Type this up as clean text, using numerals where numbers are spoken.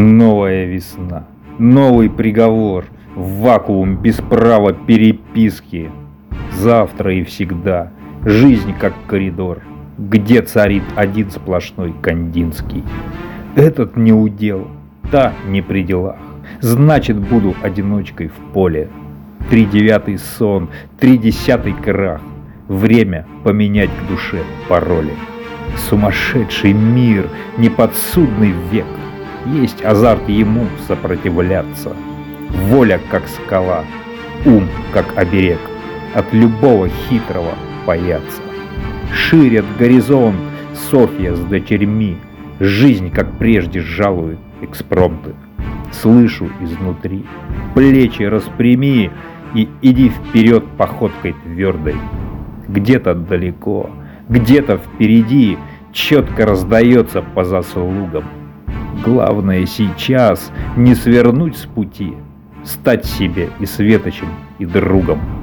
Новая весна, новый приговор, вакуум без права переписки. Завтра и всегда, жизнь как коридор, где царит один сплошной Кандинский. Этот не удел, та не при делах, значит, буду одиночкой в поле. 3/9 сон, 3/10 крах, время поменять к душе пароли. Сумасшедший мир, неподсудный век, есть азарт ему сопротивляться. Воля как скала, ум как оберег, от любого хитрого бояться. Ширят горизонт Софья с дочерьми, жизнь как прежде жалует экспромты. Слышу изнутри, плечи распрями и иди вперед походкой твердой. Где-то далеко, где-то впереди четко раздается по заслугам. Главное сейчас не свернуть с пути, стать себе и светочем, и другом.